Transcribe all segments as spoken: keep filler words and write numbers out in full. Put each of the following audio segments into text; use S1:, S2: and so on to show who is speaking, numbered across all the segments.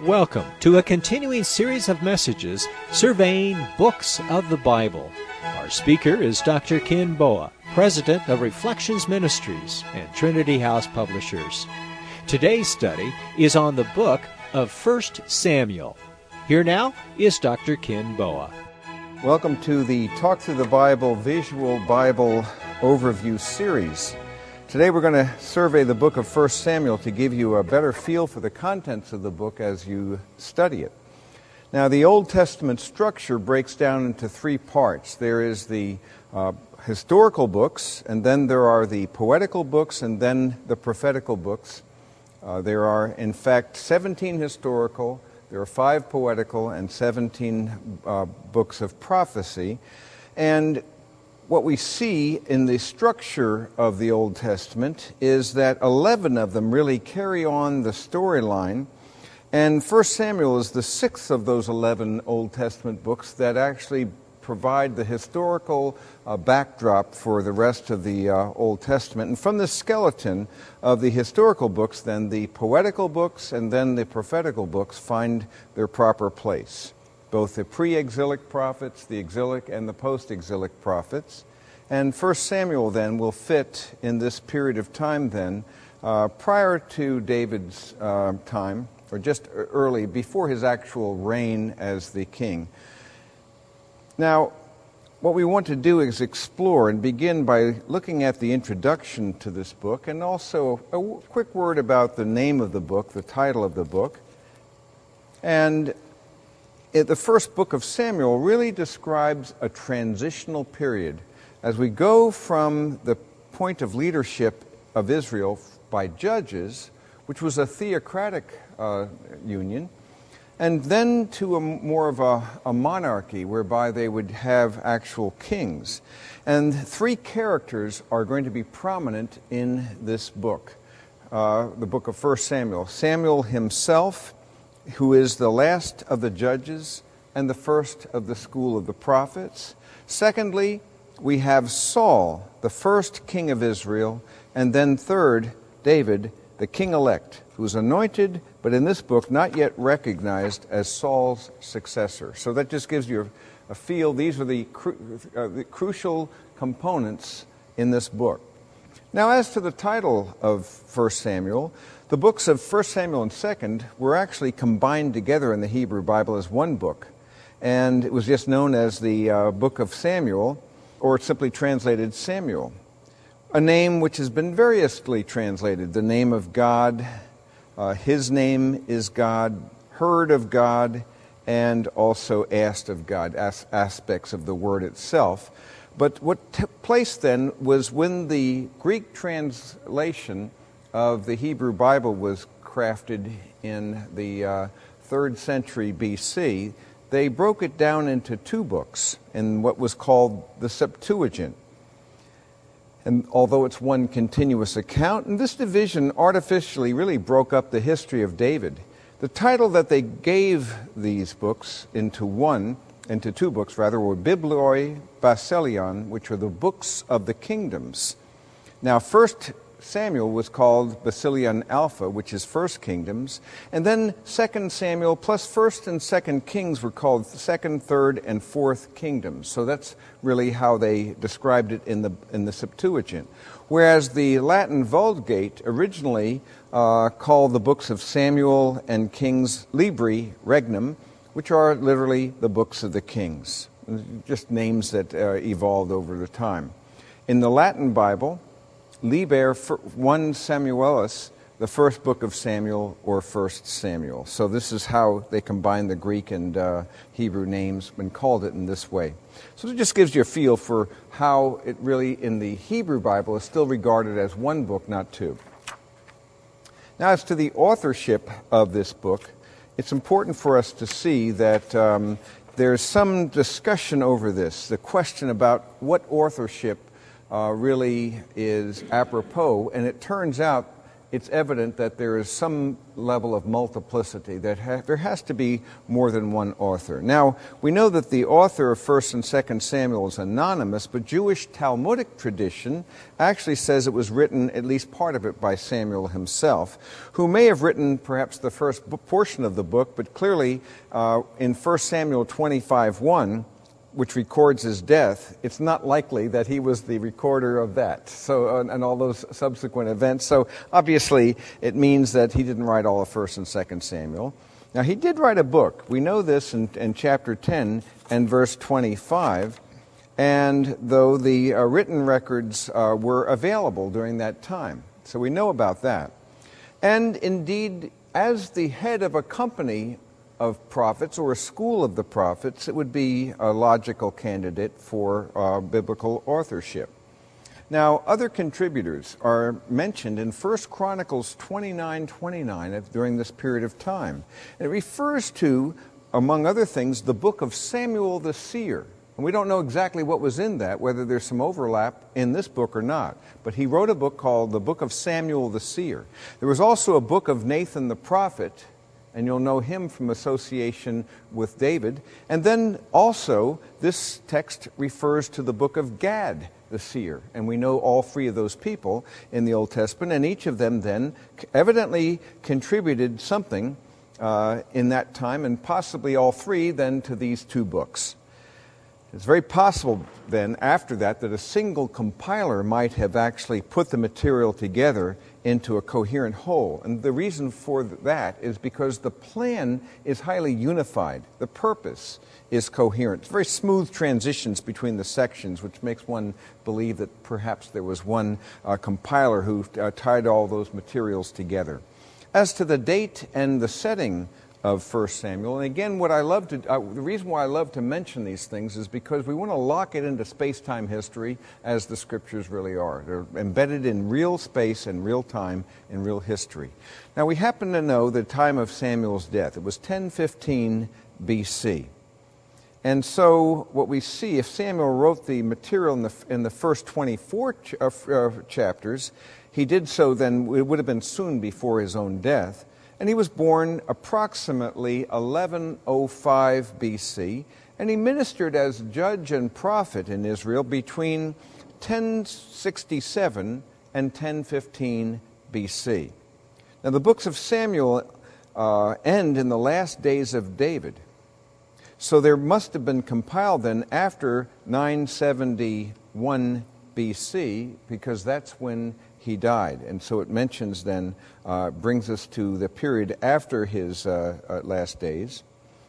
S1: Welcome to a continuing series of messages surveying books of the Bible. Our speaker is Doctor Ken Boa, President of Reflections Ministries and Trinity House Publishers. Today's study is on the book of First Samuel. Here now is Doctor Ken Boa.
S2: Welcome to the Talk Through the Bible Visual Bible Overview Series. Today we're going to survey the book of First Samuel to give you a better feel for the contents of the book as you study it. Now, the Old Testament structure breaks down into three parts. There is the uh, historical books, and then there are the poetical books, and then the prophetical books. Uh, there are, in fact, seventeen historical, there are five poetical, and seventeen uh, books of prophecy. And what we see in the structure of the Old Testament is that eleven of them really carry on the storyline, and First Samuel is the sixth of those eleven Old Testament books that actually provide the historical uh, backdrop for the rest of the uh, Old Testament. And from the skeleton of the historical books, then the poetical books and then the prophetical books find their proper place. Both the pre-exilic prophets, the exilic, and the post-exilic prophets. And First Samuel then will fit in this period of time then, uh, prior to David's uh, time, or just early, before his actual reign as the king. Now, what we want to do is explore and begin by looking at the introduction to this book, and also a w- quick word about the name of the book, the title of the book. And It, the first book of Samuel really describes a transitional period as we go from the point of leadership of Israel by judges, which was a theocratic uh, union, and then to a more of a, a monarchy whereby they would have actual kings. And three characters are going to be prominent in this book, uh, the book of First Samuel. Samuel himself, who is the last of the judges and the first of the school of the prophets. Secondly, we have Saul, the first king of Israel, and then third, David, the king-elect, who was anointed, but in this book not yet recognized as Saul's successor. So that just gives you a, a feel. These are the, cru- uh, the crucial components in this book. Now, as to the title of First Samuel, the books of First Samuel and Second were actually combined together in the Hebrew Bible as one book, and it was just known as the uh, Book of Samuel, or simply translated Samuel, a name which has been variously translated. The name of God, uh, His name is God, heard of God, and also asked of God, as aspects of the word itself. But what took place then was when the Greek translation of the Hebrew Bible was crafted in the uh, third century B C, they broke it down into two books in what was called the Septuagint. And although it's one continuous account, and this division artificially really broke up the history of David. The title that they gave these books into one, into two books rather, were Biblioi Basilion, which are the books of the kingdoms. Now, First Samuel was called Basilion Alpha, which is First Kingdoms, and then Second Samuel plus First and Second Kings were called Second, Third, and Fourth Kingdoms. So that's really how they described it in the in the Septuagint. Whereas the Latin Vulgate originally uh, called the books of Samuel and Kings Libri Regnum, which are literally the books of the kings, just names that uh, evolved over the time. In the Latin Bible, Liber one Samuelis, the first book of Samuel, or First Samuel. So this is how they combined the Greek and uh, Hebrew names and called it in this way. So it just gives you a feel for how it really, in the Hebrew Bible, is still regarded as one book, not two. Now, as to the authorship of this book, it's important for us to see that um, there's some discussion over this, the question about what authorship Uh, really is apropos, and it turns out it's evident that there is some level of multiplicity, that ha- there has to be more than one author. Now, we know that the author of First and Second Samuel is anonymous, but Jewish Talmudic tradition actually says it was written, at least part of it, by Samuel himself, who may have written perhaps the first b- portion of the book, but clearly uh, in First Samuel twenty-five one, which records his death, it's not likely that he was the recorder of that, so and, and all those subsequent events. So obviously, it means that he didn't write all of First and Second Samuel. Now, he did write a book. We know this in, in chapter ten and verse twenty-five. And though the uh, written records uh, were available during that time, so we know about that. And indeed, as the head of a company of prophets or a school of the prophets, it would be a logical candidate for uh, biblical authorship. Now, other contributors are mentioned in First Chronicles twenty-nine twenty-nine during this period of time. And it refers to, among other things, the book of Samuel the seer. And we don't know exactly what was in that, whether there's some overlap in this book or not. But he wrote a book called the Book of Samuel the Seer. There was also a book of Nathan the prophet, and you'll know him from association with David. And then also, this text refers to the book of Gad, the seer. And we know all three of those people in the Old Testament, and each of them then evidently contributed something uh, in that time, and possibly all three then to these two books. It's very possible then, after that, that a single compiler might have actually put the material together into a coherent whole. And the reason for that is because the plan is highly unified. The purpose is coherent. It's very smooth transitions between the sections, which makes one believe that perhaps there was one uh, compiler who uh, tied all those materials together. As to the date and the setting of First Samuel, and again, what I love to, uh, the reason why I love to mention these things is because we want to lock it into space-time history as the Scriptures really are. They're embedded in real space and real time in real history. Now, we happen to know the time of Samuel's death. It was ten fifteen B C. And so what we see, if Samuel wrote the material in the, in the first twenty-four ch- uh, uh, chapters, he did so then, it would have been soon before his own death. And he was born approximately eleven oh five B C, and he ministered as judge and prophet in Israel between ten sixty-seven and ten fifteen B C. Now, the books of Samuel uh, end in the last days of David. So there must have been compiled then after nine seventy-one B C, because that's when he died. And so it mentions then, uh, brings us to the period after his uh, uh, last days.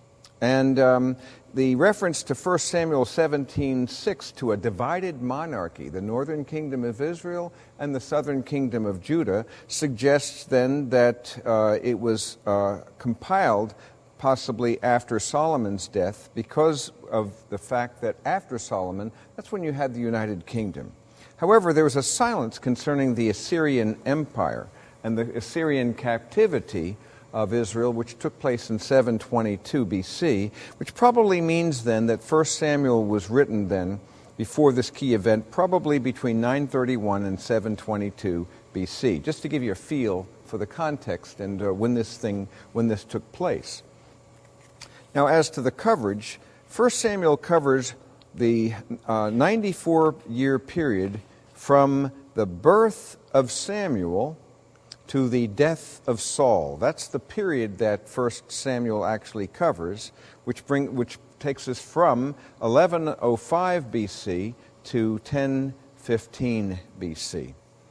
S2: And um, the reference to First Samuel seventeen six to a divided monarchy, the northern kingdom of Israel and the southern kingdom of Judah, suggests then that uh, it was uh, compiled possibly after Solomon's death, because of the fact that after Solomon, that's when you had the United Kingdom. However, there was a silence concerning the Assyrian Empire and the Assyrian captivity of Israel, which took place in seven twenty-two B C, which probably means then that First Samuel was written then before this key event, probably between nine thirty-one and seven twenty-two B C, just to give you a feel for the context and uh, when this thing, when this took place. Now, as to the coverage, First Samuel covers the uh, ninety-four year period from the birth of Samuel to the death of Saul. That's the period that First Samuel actually covers, which bring which takes us from eleven oh five B C to ten fifteen B C.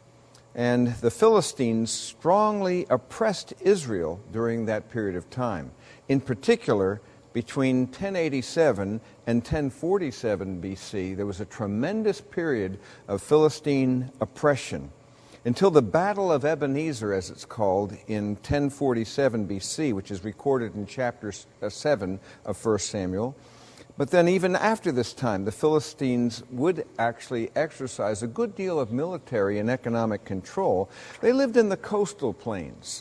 S2: And the Philistines strongly oppressed Israel during that period of time. In particular, between ten eighty-seven and ten forty-seven B C, there was a tremendous period of Philistine oppression until the Battle of Ebenezer, as it's called, in ten forty-seven B C, which is recorded in chapter seven of First Samuel. But then even after this time, the Philistines would actually exercise a good deal of military and economic control. They lived in the coastal plains.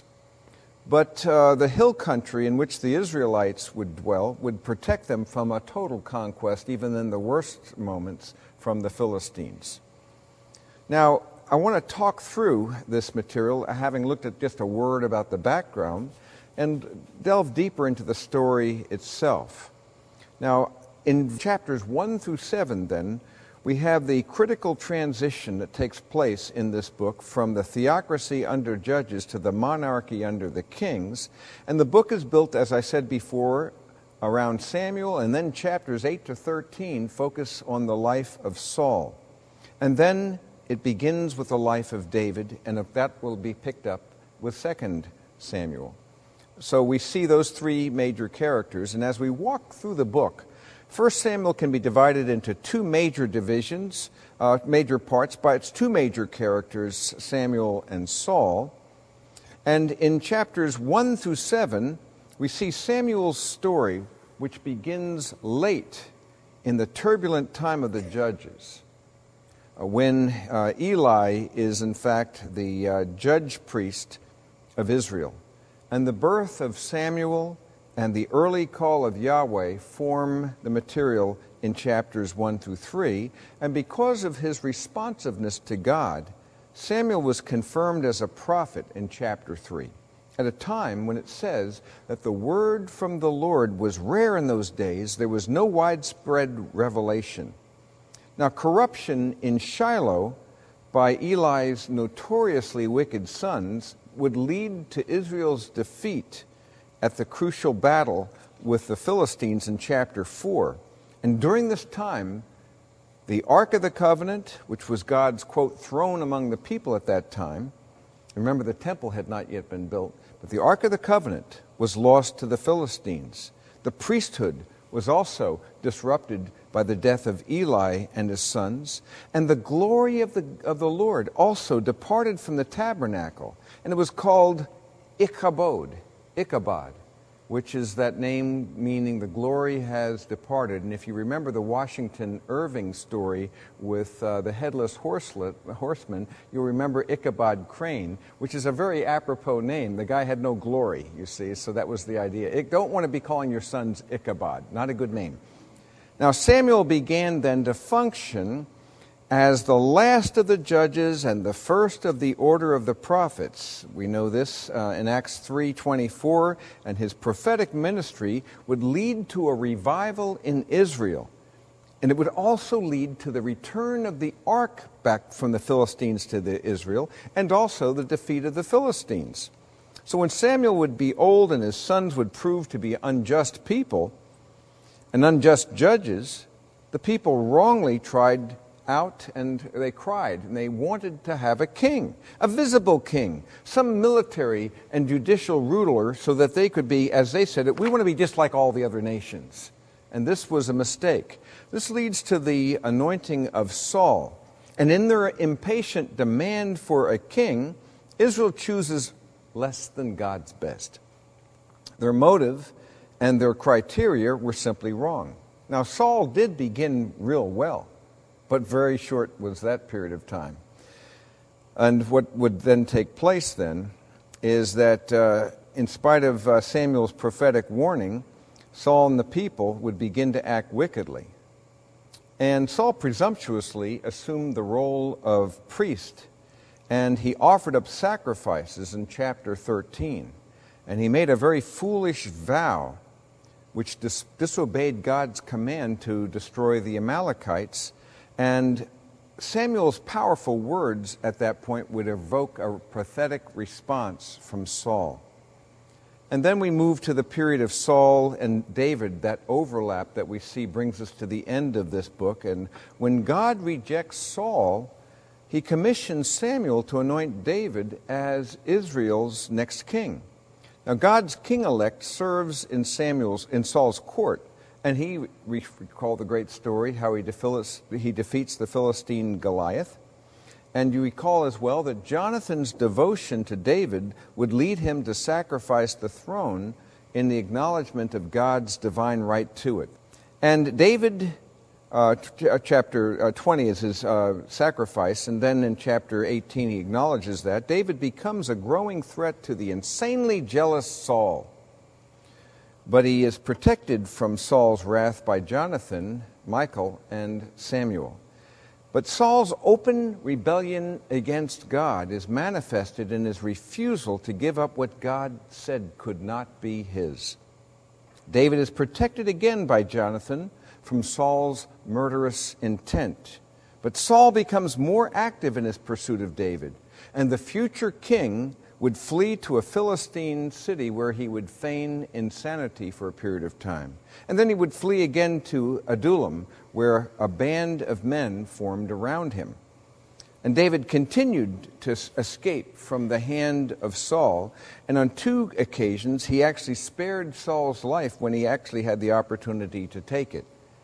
S2: But uh, the hill country in which the Israelites would dwell would protect them from a total conquest, even in the worst moments, from the Philistines. Now, I want to talk through this material, having looked at just a word about the background, and delve deeper into the story itself. Now, in chapters one through seven, then, we have the critical transition that takes place in this book from the theocracy under judges to the monarchy under the kings. And the book is built, as I said before, around Samuel, and then chapters eight to thirteen focus on the life of Saul. And then it begins with the life of David, and that will be picked up with Second Samuel. So we see those three major characters, and as we walk through the book, First Samuel can be divided into two major divisions, uh, major parts, by its two major characters, Samuel and Saul. And in chapters one through seven, we see Samuel's story, which begins late in the turbulent time of the judges, uh, when uh, Eli is in fact the uh, judge priest of Israel. And the birth of Samuel and the early call of Yahweh form the material in chapters one through three. And because of his responsiveness to God, Samuel was confirmed as a prophet in chapter three, at a time when it says that the word from the Lord was rare in those days. There was no widespread revelation. Now, corruption in Shiloh by Eli's notoriously wicked sons would lead to Israel's defeat at the crucial battle with the Philistines in chapter four. And during this time, the Ark of the Covenant, which was God's, quote, throne among the people at that time, remember the temple had not yet been built, but the Ark of the Covenant was lost to the Philistines. The priesthood was also disrupted by the death of Eli and his sons, and the glory of the, of the Lord also departed from the tabernacle, and it was called Ichabod, Ichabod, which is that name meaning the glory has departed. And if you remember the Washington Irving story with uh, the headless horselet, horseman, you'll remember Ichabod Crane, which is a very apropos name. The guy had no glory, you see, so that was the idea. It, don't want to be calling your sons Ichabod, not a good name. Now Samuel began then to function as the last of the judges and the first of the order of the prophets. We know this uh, in Acts three twenty-four, and his prophetic ministry would lead to a revival in Israel. And it would also lead to the return of the ark back from the Philistines to the Israel, and also the defeat of the Philistines. So when Samuel would be old and his sons would prove to be unjust people and unjust judges, the people wrongly tried out and they cried, and they wanted to have a king, a visible king, some military and judicial ruler, so that they could be, as they said it, we want to be just like all the other nations. And this was a mistake. This leads to the anointing of Saul. And in their impatient demand for a king, Israel chooses less than God's best. Their motive and their criteria were simply wrong. Now, Saul did begin real well, but very short was that period of time. And what would then take place then is that uh, in spite of uh, Samuel's prophetic warning, Saul and the people would begin to act wickedly. And Saul presumptuously assumed the role of priest, and he offered up sacrifices in chapter thirteen. And he made a very foolish vow, which dis- disobeyed God's command to destroy the Amalekites. And Samuel's powerful words at that point would evoke a pathetic response from Saul. And then we move to the period of Saul and David. That overlap that we see brings us to the end of this book. And when God rejects Saul, he commissions Samuel to anoint David as Israel's next king. Now, God's king-elect serves in Samuel's in Saul's court. And he, we recall the great story, how he, defeats, he defeats the Philistine Goliath. And you recall as well that Jonathan's devotion to David would lead him to sacrifice the throne in the acknowledgement of God's divine right to it. And David, uh, ch- chapter twenty is his uh, sacrifice, and then in chapter eighteen he acknowledges that. David becomes a growing threat to the insanely jealous Saul. But he is protected from Saul's wrath by Jonathan, Michal, and Samuel. But Saul's open rebellion against God is manifested in his refusal to give up what God said could not be his. David is protected again by Jonathan from Saul's murderous intent. But Saul becomes more active in his pursuit of David, and the future king would flee to a Philistine city where he would feign insanity for a period of time. And then he would flee again to Adullam, where a band of men formed around him. And David continued to escape from the hand of Saul, and on two occasions he actually spared Saul's life when he actually had the opportunity to take it.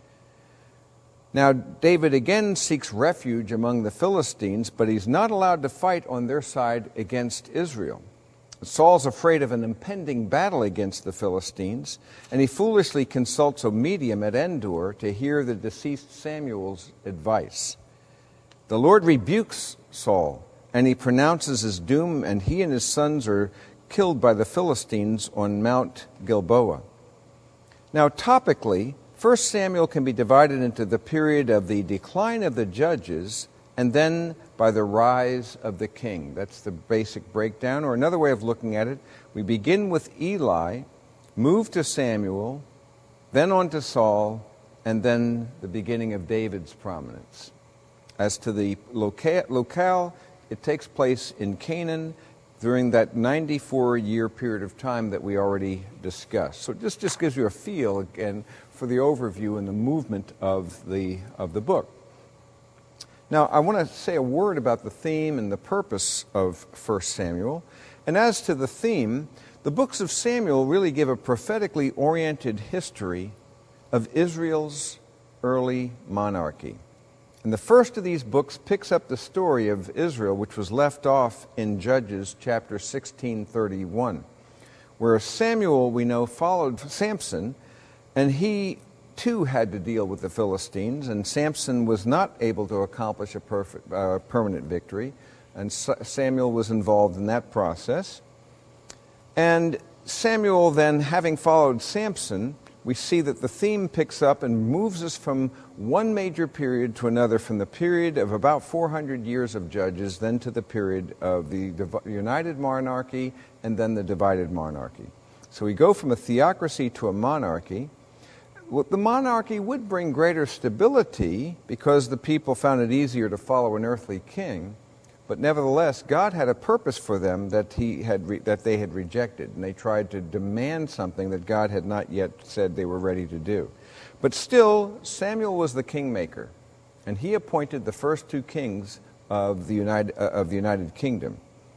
S2: Now, David again seeks refuge among the Philistines, but he's not allowed to fight on their side against Israel. Saul's afraid of an impending battle against the Philistines, and he foolishly consults a medium at Endor to hear the deceased Samuel's advice. The Lord rebukes Saul, and he pronounces his doom, and he and his sons are killed by the Philistines on Mount Gilboa. Now, topically, First Samuel can be divided into the period of the decline of the judges and then by the rise of the king. That's the basic breakdown. Or another way of looking at it, we begin with Eli, move to Samuel, then on to Saul, and then the beginning of David's prominence. As to the loca- locale, it takes place in Canaan during that ninety-four year period of time that we already discussed. So this just gives you a feel, again, for the overview and the movement of the of the book. Now, I want to say a word about the theme and the purpose of First Samuel. And as to the theme, the books of Samuel really give a prophetically oriented history of Israel's early monarchy. And the first of these books picks up the story of Israel, which was left off in Judges chapter sixteen thirty-one, where Samuel, we know, followed Samson, and he too had to deal with the Philistines, and Samson was not able to accomplish a perfect, uh, permanent victory, and Samuel was involved in that process. And Samuel then, having followed Samson, we see that the theme picks up and moves us from one major period to another, from the period of about four hundred years of Judges, then to the period of the united monarchy, and then the divided monarchy. So we go from a theocracy to a monarchy. Well, the monarchy would bring greater stability because the people found it easier to follow an earthly king. But nevertheless, God had a purpose for them that he had re- that they had rejected, and they tried to demand something that God had not yet said they were ready to do. But still, Samuel was the kingmaker, and he appointed the first two kings of the United uh, of the United Kingdom.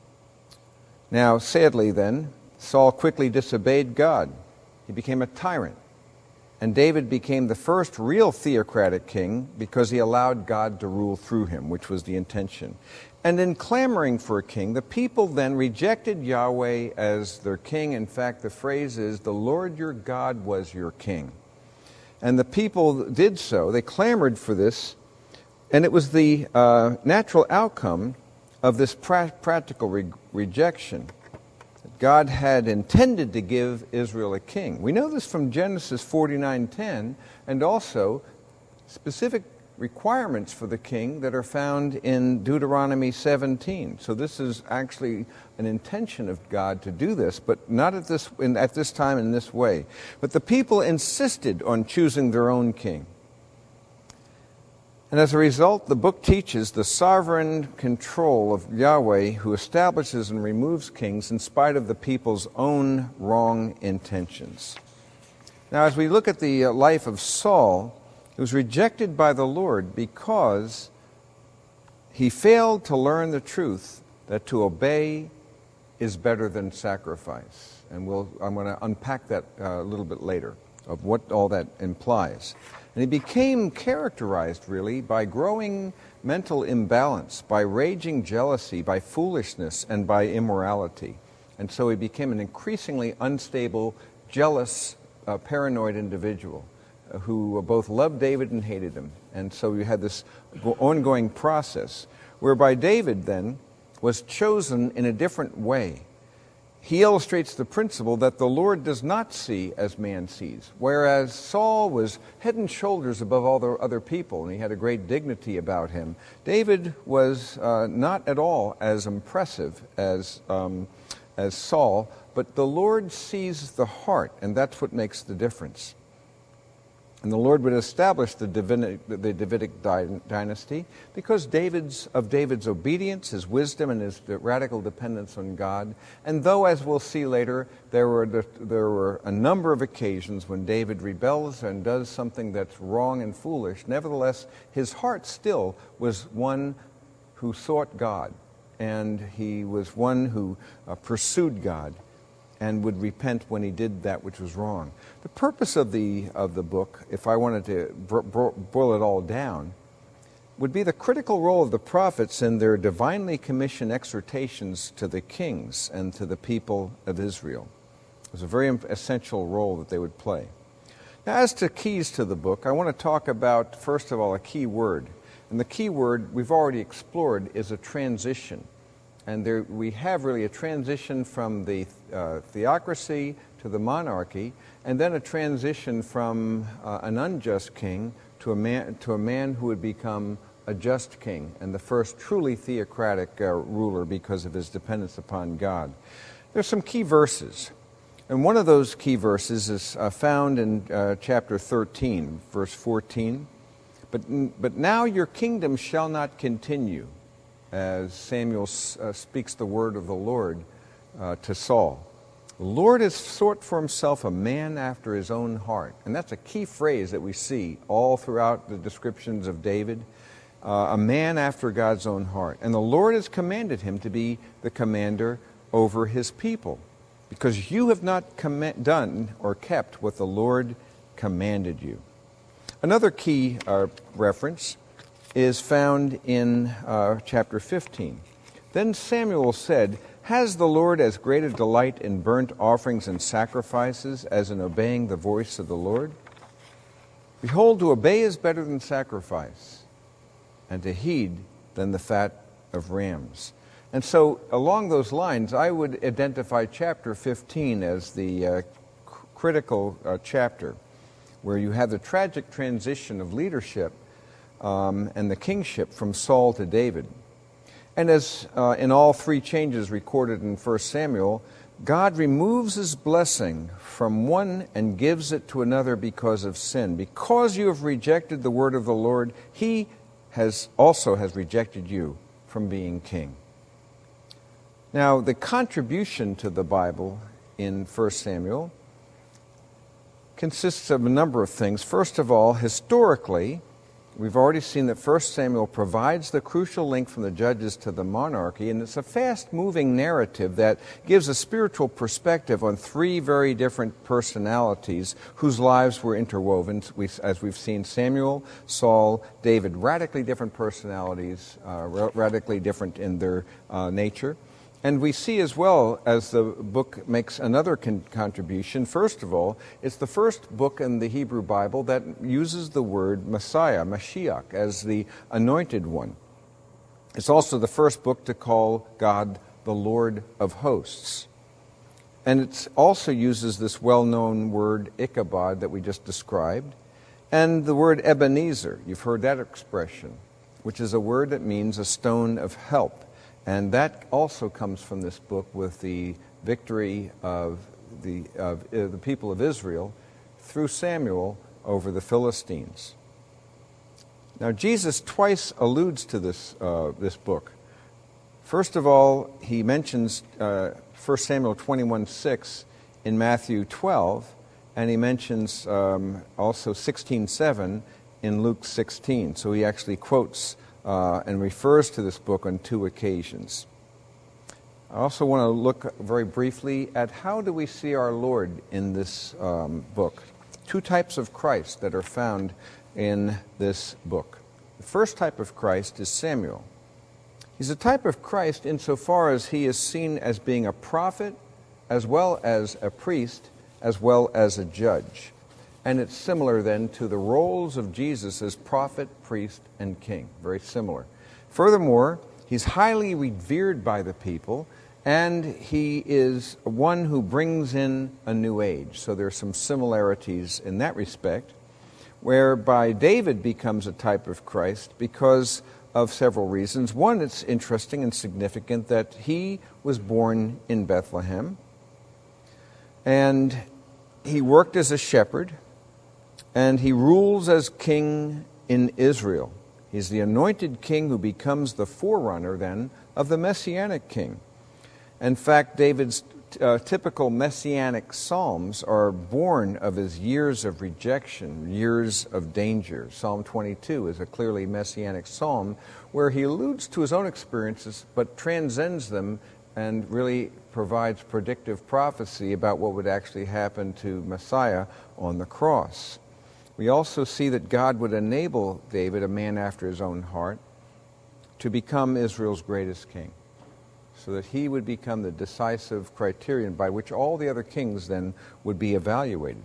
S2: Now, sadly, then, Saul quickly disobeyed God. He became a tyrant, and David became the first real theocratic king because he allowed God to rule through him, which was the intention. And in clamoring for a king, the people then rejected Yahweh as their king. In fact, the phrase is, "The Lord your God was your king." And the people did so. They clamored for this, and it was the uh, natural outcome of this pra- practical re- rejection. God had intended to give Israel a king. We know this from Genesis forty-nine ten, and also specific requirements for the king that are found in Deuteronomy seventeen. So this is actually an intention of God to do this, but not at this in, at this time in this way. But the people insisted on choosing their own king. And as a result, the book teaches the sovereign control of Yahweh, who establishes and removes kings in spite of the people's own wrong intentions. Now, as we look at the life of Saul, he was rejected by the Lord because he failed to learn the truth that to obey is better than sacrifice. And we'll, I'm going to unpack that uh, a little bit later, of what all that implies. And he became characterized, really, by growing mental imbalance, by raging jealousy, by foolishness, and by immorality. And so he became an increasingly unstable, jealous, uh, paranoid individual who both loved David and hated him. And so you had this ongoing process, whereby David then was chosen in a different way. he illustrates the principle that the Lord does not see as man sees. Whereas Saul was head and shoulders above all the other people, and he had a great dignity about him, David was uh, not at all as impressive as, um, as Saul, but the Lord sees the heart, and that's what makes the difference. And the Lord would establish the Davidic, the Davidic dynasty because David's, of David's obedience, his wisdom, and his radical dependence on God. And though, as we'll see later, there were, the, there were a number of occasions when David rebels and does something that's wrong and foolish, nevertheless, his heart still was one who sought God. And he was one who uh, pursued God and would repent when he did that which was wrong. The purpose of the of the book, if I wanted to bro- bro- boil it all down, would be the critical role of the prophets in their divinely commissioned exhortations to the kings and to the people of Israel. It was a very essential role that they would play. Now, as to keys to the book, I want to talk about, first of all, a key word. And the key word we've already explored is a transition. And there, we have really a transition from the uh, theocracy to the monarchy, and then a transition from uh, an unjust king to a man to a man who would become a just king, and the first truly theocratic uh, ruler because of his dependence upon God. There's some key verses, and one of those key verses is uh, found in uh, chapter thirteen, verse fourteen. But but now your kingdom shall not continue, as Samuel uh, speaks the word of the Lord uh, to Saul. The Lord has sought for himself a man after his own heart. And that's a key phrase that we see all throughout the descriptions of David. Uh, a man after God's own heart. And the Lord has commanded him to be the commander over his people, because you have not com- done or kept what the Lord commanded you. Another key uh, reference is found in uh, chapter fifteen. Then Samuel said, has the Lord as great a delight in burnt offerings and sacrifices as in obeying the voice of the Lord? Behold, to obey is better than sacrifice, and to heed than the fat of rams. And so along those lines, I would identify chapter fifteen as the uh, critical uh, chapter, where you have the tragic transition of leadership Um, and the kingship from Saul to David. And as uh, in all three changes recorded in First Samuel, God removes his blessing from one and gives it to another because of sin. Because you have rejected the word of the Lord, he has also has rejected you from being king. Now, the contribution to the Bible in First Samuel consists of a number of things. First of all, historically, we've already seen that First Samuel provides the crucial link from the judges to the monarchy, and it's a fast-moving narrative that gives a spiritual perspective on three very different personalities whose lives were interwoven. As we've seen, Samuel, Saul, David, radically different personalities, uh, radically different in their uh, nature. And we see as well, as the book makes another con- contribution, first of all, it's the first book in the Hebrew Bible that uses the word Messiah, Mashiach, as the anointed one. It's also the first book to call God the Lord of hosts. And it also uses this well-known word Ichabod that we just described, and the word Ebenezer. You've heard that expression, which is a word that means a stone of help. And that also comes from this book with the victory of the, of, uh, the people of Israel through Samuel over the Philistines. Now, Jesus twice alludes to this, uh, this book. First of all, he mentions uh, First Samuel twenty-one six in Matthew twelve, and he mentions um, also sixteen seven in Luke sixteen. So he actually quotes Uh, and refers to this book on two occasions. I also want to look very briefly at how do we see our Lord in this um, book. Two types of Christ that are found in this book. The first type of Christ is Samuel. He's a type of Christ insofar as he is seen as being a prophet, as well as a priest, as well as a judge. And it's similar then to the roles of Jesus as prophet, priest, and king. Very similar. Furthermore, he's highly revered by the people, and he is one who brings in a new age. So there are some similarities in that respect, whereby David becomes a type of Christ because of several reasons. One, it's interesting and significant that he was born in Bethlehem, and he worked as a shepherd, and he rules as king in Israel. He's the anointed king who becomes the forerunner, then, of the Messianic king. In fact, David's uh, typical Messianic psalms are born of his years of rejection, years of danger. Psalm twenty-two is a clearly Messianic psalm where he alludes to his own experiences but transcends them and really provides predictive prophecy about what would actually happen to Messiah on the cross. We also see that God would enable David, a man after his own heart, to become Israel's greatest king, so that he would become the decisive criterion by which all the other kings then would be evaluated.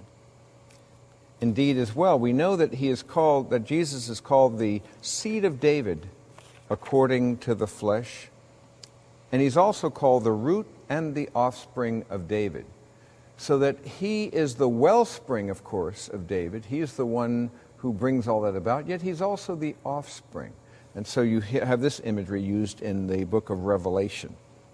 S2: Indeed, as well, we know that he is called, that Jesus is called the seed of David according to the flesh, and he's also called the root and the offspring of David. So that he is the wellspring, of course, of David. He is the one who brings all that about, yet he's also the offspring. And so you have this imagery used in the book of Revelation.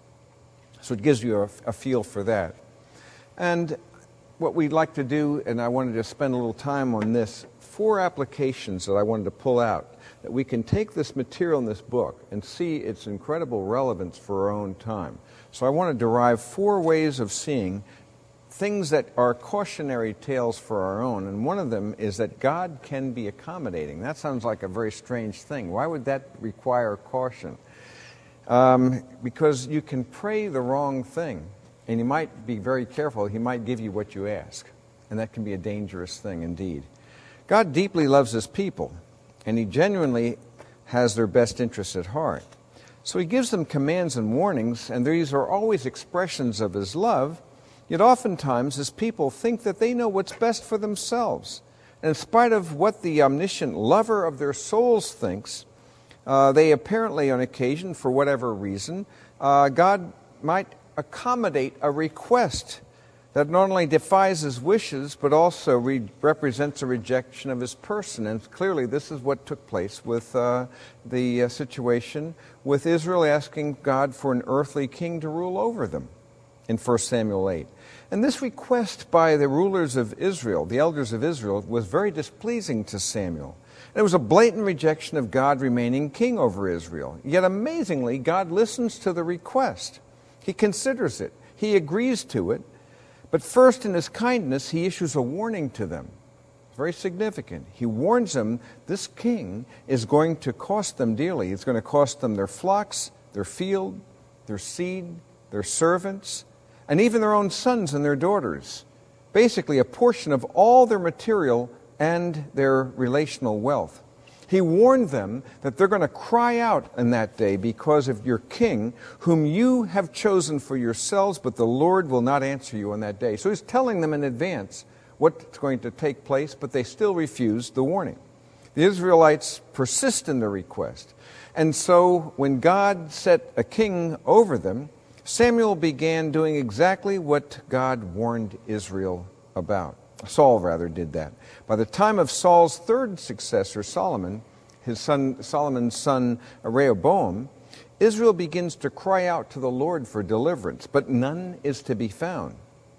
S2: So it gives you a, a feel for that. And what we'd like to do, and I wanted to spend a little time on this, four applications that I wanted to pull out, that we can take this material in this book and see its incredible relevance for our own time. So I want to derive four ways of seeing things that are cautionary tales for our own, and one of them is that God can be accommodating. That sounds like a very strange thing. Why would that require caution? Um, because you can pray the wrong thing, and you might be very careful. He might give you what you ask, and that can be a dangerous thing indeed. God deeply loves his people, and he genuinely has their best interests at heart. So he gives them commands and warnings, and these are always expressions of his love. Yet oftentimes his people think that they know what's best for themselves. And in spite of what the omniscient lover of their souls thinks, uh, they apparently, on occasion, for whatever reason, uh, God might accommodate a request that not only defies his wishes, but also re- represents a rejection of his person. And clearly this is what took place with uh, the uh, situation with Israel asking God for an earthly king to rule over them in First Samuel eight. And this request by the rulers of Israel, the elders of Israel, was very displeasing to Samuel. And it was a blatant rejection of God remaining king over Israel. Yet amazingly, God listens to the request. He considers it. He agrees to it. But first, in his kindness, he issues a warning to them. Very significant. He warns them this king is going to cost them dearly. It's going to cost them their flocks, their field, their seed, their servants, and even their own sons and their daughters. Basically, a portion of all their material and their relational wealth. He warned them that they're going to cry out in that day because of your king, whom you have chosen for yourselves, but the Lord will not answer you on that day. So he's telling them in advance what's going to take place, but they still refuse the warning. The Israelites persist in their request. And so when God set a king over them, Samuel began doing exactly what God warned Israel about. Saul, rather, did that. By the time of Saul's third successor, Solomon, his son, Solomon's son Rehoboam, Israel begins to cry out to the Lord for deliverance, but none is to be found.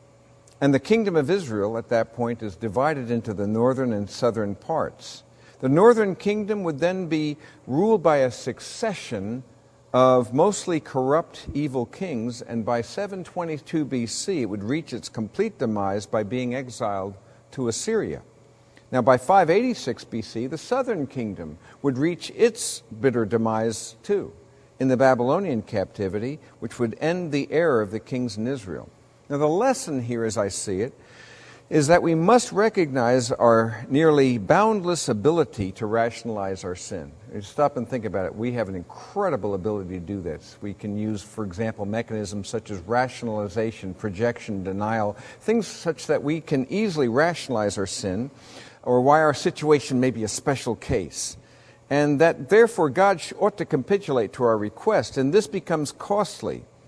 S2: And the kingdom of Israel at that point is divided into the northern and southern parts. The northern kingdom would then be ruled by a succession of mostly corrupt, evil kings, and by seven twenty-two B C it would reach its complete demise by being exiled to Assyria. Now by five eighty-six B C, the southern kingdom would reach its bitter demise too, in the Babylonian captivity, which would end the era of the kings in Israel. Now the lesson here, as I see it, is that we must recognize our nearly boundless ability to rationalize our sin. You stop and think about it. We have an incredible ability to do this. We can use, for example, mechanisms such as rationalization, projection, denial, things such that we can easily rationalize our sin or why our situation may be a special case. And that, therefore, God ought to capitulate to our request, and this becomes costly.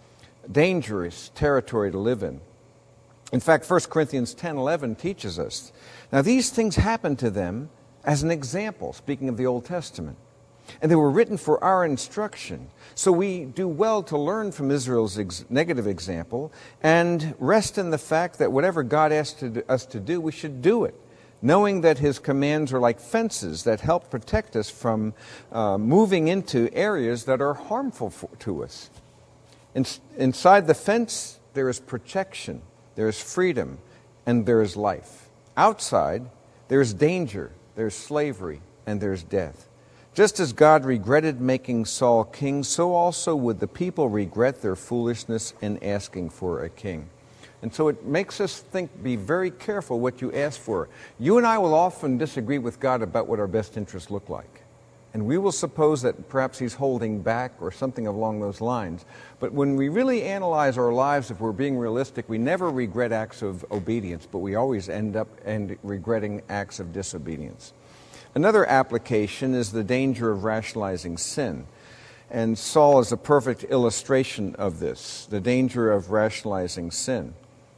S2: dangerous territory to live in. In fact, First Corinthians ten eleven teaches us, now these things happened to them as an example, speaking of the Old Testament. And they were written for our instruction. So we do well to learn from Israel's ex- negative example and rest in the fact that whatever God asked to do, us to do, we should do it, knowing that His commands are like fences that help protect us from uh, moving into areas that are harmful for, to us. In, inside the fence, there is protection, there is freedom, and there is life. Outside, there is danger, there is slavery, and there is death. Just as God regretted making Saul king, so also would the people regret their foolishness in asking for a king. And so it makes us think, be very careful what you ask for. You and I will often disagree with God about what our best interests look like. And we will suppose that perhaps He's holding back or something along those lines. But when we really analyze our lives, if we're being realistic, we never regret acts of obedience, but we always end up and regretting acts of disobedience. Another application is the danger of rationalizing sin. And Saul is a perfect illustration of this, the danger of rationalizing sin.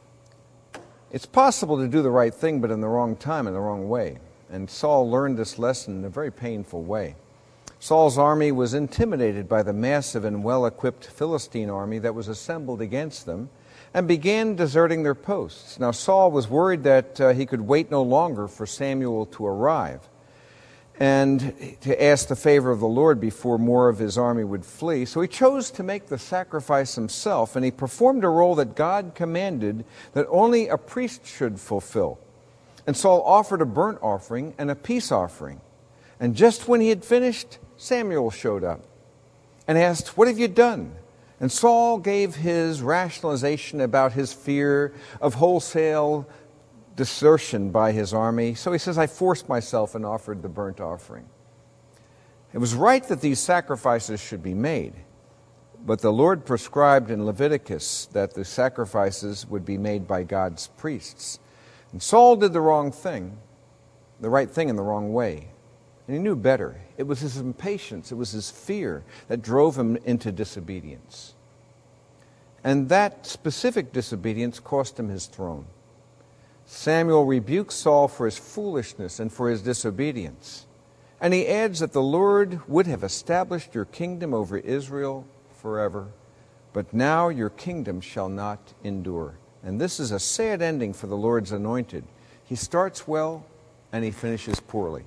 S2: It's possible to do the right thing, but in the wrong time, in the wrong way. And Saul learned this lesson in a very painful way. Saul's army was intimidated by the massive and well-equipped Philistine army that was assembled against them and began deserting their posts. Now Saul was worried that uh, he could wait no longer for Samuel to arrive and to ask the favor of the Lord before more of his army would flee. So he chose to make the sacrifice himself, and he performed a role that God commanded that only a priest should fulfill. And Saul offered a burnt offering and a peace offering. And just when he had finished, Samuel showed up and asked, "What have you done?" And Saul gave his rationalization about his fear of wholesale desertion by his army. So he says, "I forced myself and offered the burnt offering." It was right that these sacrifices should be made, but the Lord prescribed in Leviticus that the sacrifices would be made by God's priests. And Saul did the wrong thing, the right thing in the wrong way. And he knew better. It was his impatience, it was his fear that drove him into disobedience. And that specific disobedience cost him his throne. Samuel rebukes Saul for his foolishness and for his disobedience. And he adds that the Lord would have established your kingdom over Israel forever, but now your kingdom shall not endure. And this is a sad ending for the Lord's anointed. He starts well and he finishes poorly.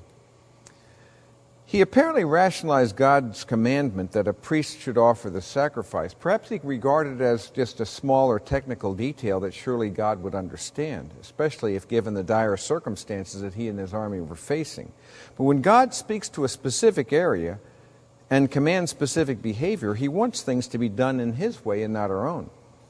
S2: He apparently rationalized God's commandment that a priest should offer the sacrifice. Perhaps he regarded it as just a small or technical detail that surely God would understand, especially if given the dire circumstances that he and his army were facing. But when God speaks to a specific area and commands specific behavior, He wants things to be done in His way and not our own.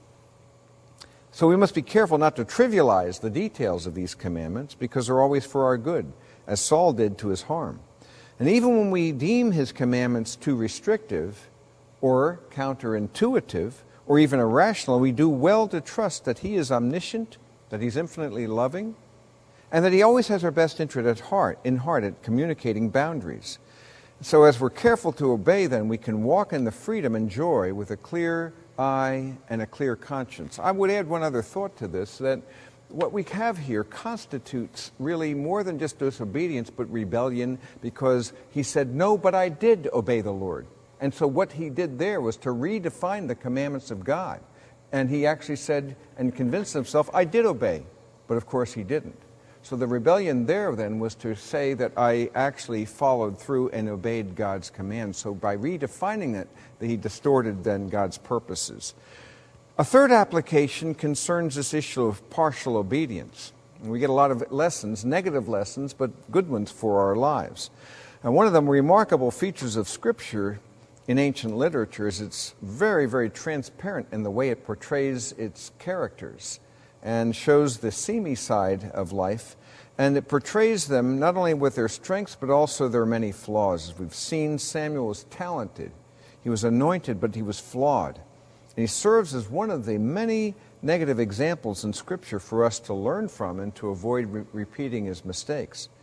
S2: So we must be careful not to trivialize the details of these commandments because they're always for our good, as Saul did to his harm. And even when we deem His commandments too restrictive or counterintuitive or even irrational, we do well to trust that He is omniscient, that He's infinitely loving, and that He always has our best interest at heart, in heart at communicating boundaries. So as we're careful to obey, then, we can walk in the freedom and joy with a clear eye and a clear conscience. I would add one other thought to this, that what we have here constitutes really more than just disobedience, but rebellion, because he said, "No, but I did obey the Lord." And so what he did there was to redefine the commandments of God. And he actually said and convinced himself, "I did obey." But of course he didn't. So the rebellion there then was to say that I actually followed through and obeyed God's commands. So by redefining it, he distorted then God's purposes. A third application concerns this issue of partial obedience. And we get a lot of lessons, negative lessons, but good ones for our lives. And one of the remarkable features of Scripture in ancient literature is it's very, very transparent in the way it portrays its characters and shows the seamy side of life. And it portrays them not only with their strengths, but also their many flaws. As we've seen, Samuel was talented. He was anointed, but he was flawed. And he serves as one of the many negative examples in Scripture for us to learn from and to avoid re- repeating his mistakes.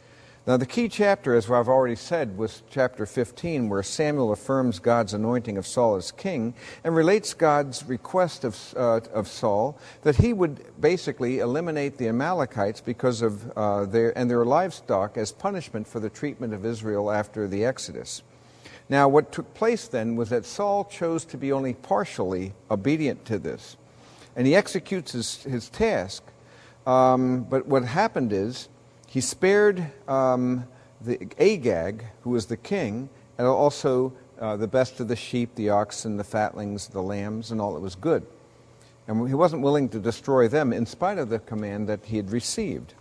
S2: Now, the key chapter, as I've already said, was chapter fifteen, where Samuel affirms God's anointing of Saul as king and relates God's request of, uh, of Saul that he would basically eliminate the Amalekites because of uh, their and their livestock as punishment for the treatment of Israel after the Exodus. Now, what took place then was that Saul chose to be only partially obedient to this, and he executes his, his task. Um, but what happened is, he spared um, the Agag, who was the king, and also uh, the best of the sheep, the oxen, the fatlings, the lambs, and all that was good. And he wasn't willing to destroy them in spite of the command that he had received.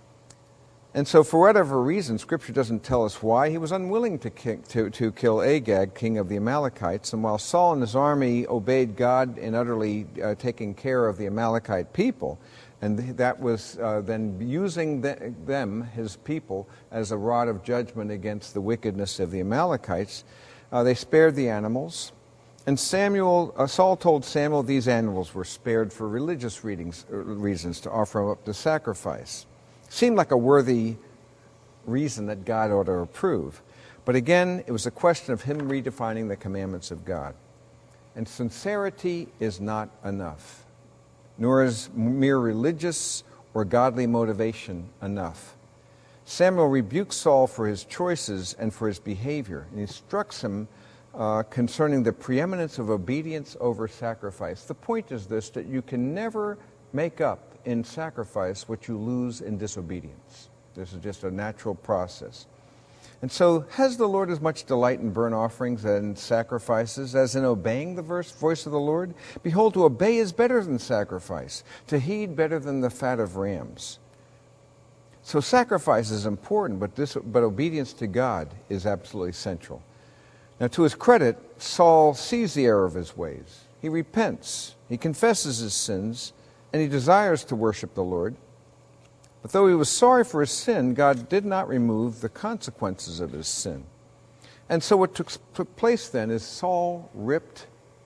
S2: And so for whatever reason, Scripture doesn't tell us why, he was unwilling to, ki- to, to kill Agag, king of the Amalekites. And while Saul and his army obeyed God in utterly uh, taking care of the Amalekite people, and that was uh, then using the, them, his people, as a rod of judgment against the wickedness of the Amalekites, uh, they spared the animals. And Samuel, uh, Saul told Samuel these animals were spared for religious readings, uh, reasons, to offer them up to sacrifice. Seemed like a worthy reason that God ought to approve. But again, it was a question of him redefining the commandments of God. And sincerity is not enough, nor is mere religious or godly motivation enough. Samuel rebukes Saul for his choices and for his behavior, and he instructs him uh, concerning the preeminence of obedience over sacrifice. The point is this, that you can never make up in sacrifice what you lose in disobedience. This is just a natural process. And so, has the Lord as much delight in burnt offerings and sacrifices as in obeying the verse, voice of the Lord? Behold, to obey is better than sacrifice, to heed better than the fat of rams. So sacrifice is important, but, this, but obedience to God is absolutely central. Now, to his credit, Saul sees the error of his ways. He repents, he confesses his sins, and he desires to worship the Lord. But though he was sorry for his sin, God did not remove the consequences of his sin. And so what took, took place then is Saul ripped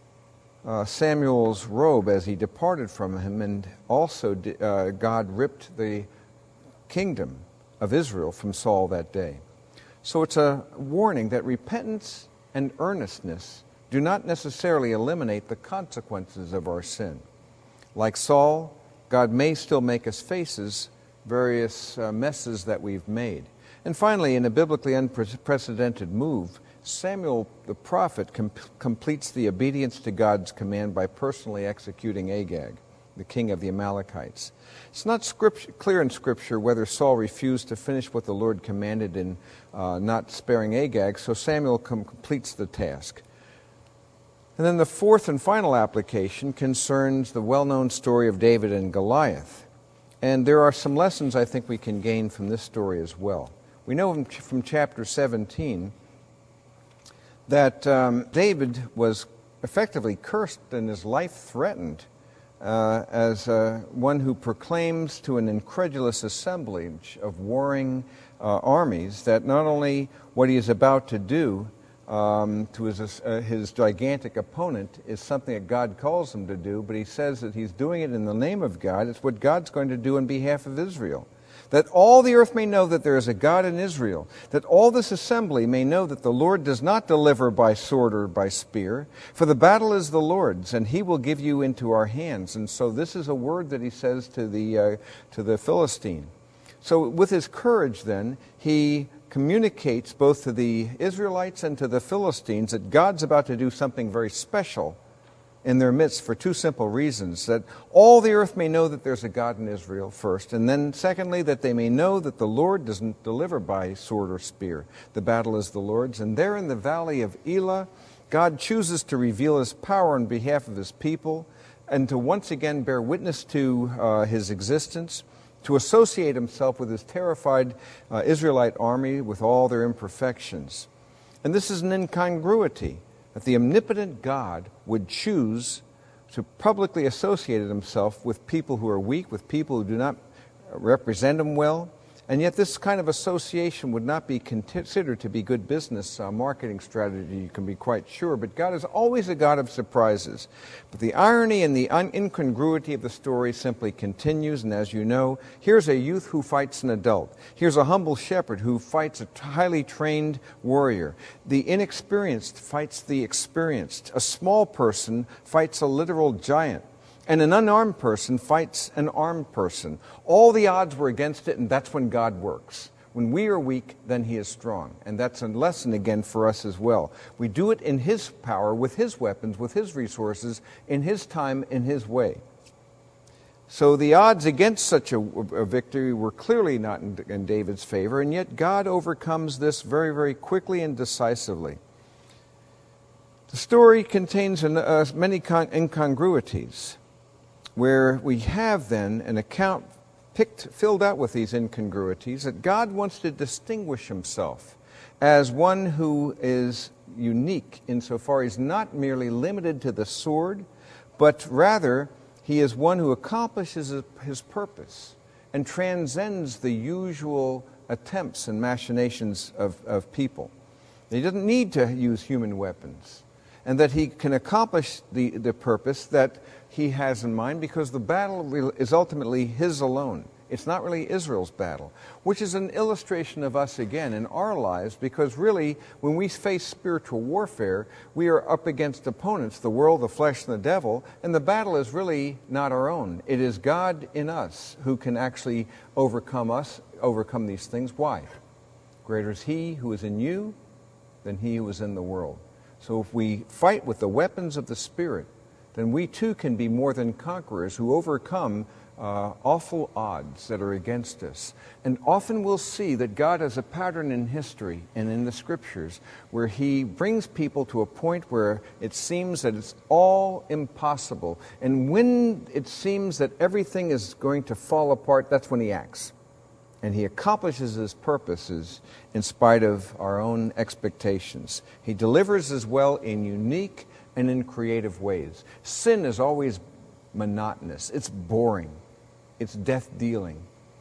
S2: uh, Samuel's robe as he departed from him, and also uh, God ripped the kingdom of Israel from Saul that day. So it's a warning that repentance and earnestness do not necessarily eliminate the consequences of our sin. Like Saul, God may still make us faces various uh, messes that we've made. And finally, in a biblically unprecedented move, Samuel the prophet com- completes the obedience to God's command by personally executing Agag, the king of the Amalekites. It's not script- clear in Scripture whether Saul refused to finish what the Lord commanded in uh, not sparing Agag, so Samuel com- completes the task. And then the fourth and final application concerns the well-known story of David and Goliath. And there are some lessons I think we can gain from this story as well. We know from chapter seventeen that um, David was effectively cursed and his life threatened uh, as uh, one who proclaims to an incredulous assemblage of warring uh, armies that not only what he is about to do Um, to his, uh, his gigantic opponent is something that God calls him to do, but he says that he's doing it in the name of God. It's what God's going to do on behalf of Israel. That all the earth may know that there is a God in Israel, that all this assembly may know that the Lord does not deliver by sword or by spear, for the battle is the Lord's, and he will give you into our hands. And so this is a word that he says to the, uh, to the Philistine. So with his courage then, he communicates both to the Israelites and to the Philistines that God's about to do something very special in their midst for two simple reasons. That all the earth may know that there's a God in Israel first, and then secondly, that they may know that the Lord doesn't deliver by sword or spear. The battle is the Lord's. And there in the valley of Elah, God chooses to reveal his power on behalf of his people and to once again bear witness to uh, his existence, to associate himself with his terrified uh, Israelite army with all their imperfections. And this is an incongruity, that the omnipotent God would choose to publicly associate himself with people who are weak, with people who do not represent him well, And yet this kind of association would not be considered to be good business uh, marketing strategy, you can be quite sure. But God is always a God of surprises. But the irony and the un- incongruity of the story simply continues. And as you know, here's a youth who fights an adult. Here's a humble shepherd who fights a highly trained warrior. The inexperienced fights the experienced. A small person fights a literal giant. And an unarmed person fights an armed person. All the odds were against it, and that's when God works. When we are weak, then He is strong. And that's a lesson again for us as well. We do it in His power, with His weapons, with His resources, in His time, in His way. So the odds against such a, a victory were clearly not in, in David's favor, and yet God overcomes this very, very quickly and decisively. The story contains an, uh, many con- incongruities, where we have then an account picked, filled out with these incongruities, that God wants to distinguish Himself as one who is unique insofar He's not merely limited to the sword, but rather He is one who accomplishes His purpose and transcends the usual attempts and machinations of, of people. He doesn't need to use human weapons, and that He can accomplish the, the purpose that He has in mind, because the battle is ultimately His alone. It's not really Israel's battle, which is an illustration of us again in our lives, because really when we face spiritual warfare, we are up against opponents, the world, the flesh, and the devil, and the battle is really not our own. It is God in us who can actually overcome us, overcome these things. Why? Greater is He who is in you than he who is in the world. So if we fight with the weapons of the Spirit, then we too can be more than conquerors who overcome uh, awful odds that are against us. And often we'll see that God has a pattern in history and in the Scriptures where He brings people to a point where it seems that it's all impossible. And when it seems that everything is going to fall apart, that's when He acts. And He accomplishes His purposes in spite of our own expectations. He delivers as well in unique and in creative ways. Sin is always monotonous. It's boring. It's death-dealing.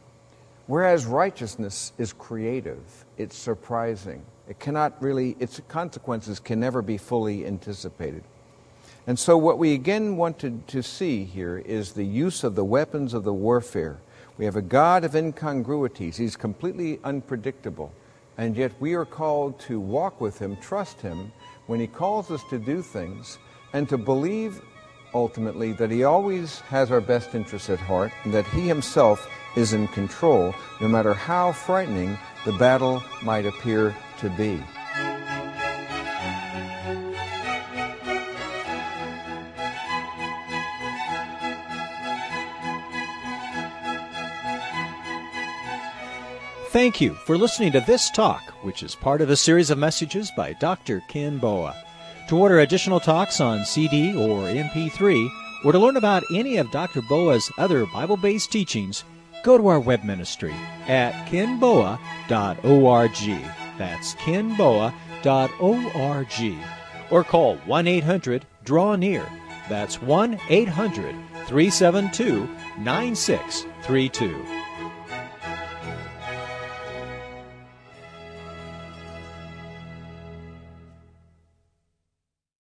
S2: Whereas righteousness is creative. It's surprising. It cannot really, its consequences can never be fully anticipated. And so what we again wanted to see here is the use of the weapons of the warfare. We have a God of incongruities. He's completely unpredictable. And yet we are called to walk with Him, trust Him, when He calls us to do things, and to believe ultimately that He always has our best interests at heart, and that He Himself is in control, no matter how frightening the battle might appear to be.
S1: Thank you for listening to this talk, which is part of a series of messages by Doctor Ken Boa. To order additional talks on C D or M P three, or to learn about any of Doctor Boa's other Bible-based teachings, go to our web ministry at ken boa dot org. That's ken boa dot org. Or call one eight hundred draw near. That's one eight hundred three seven two nine six three two.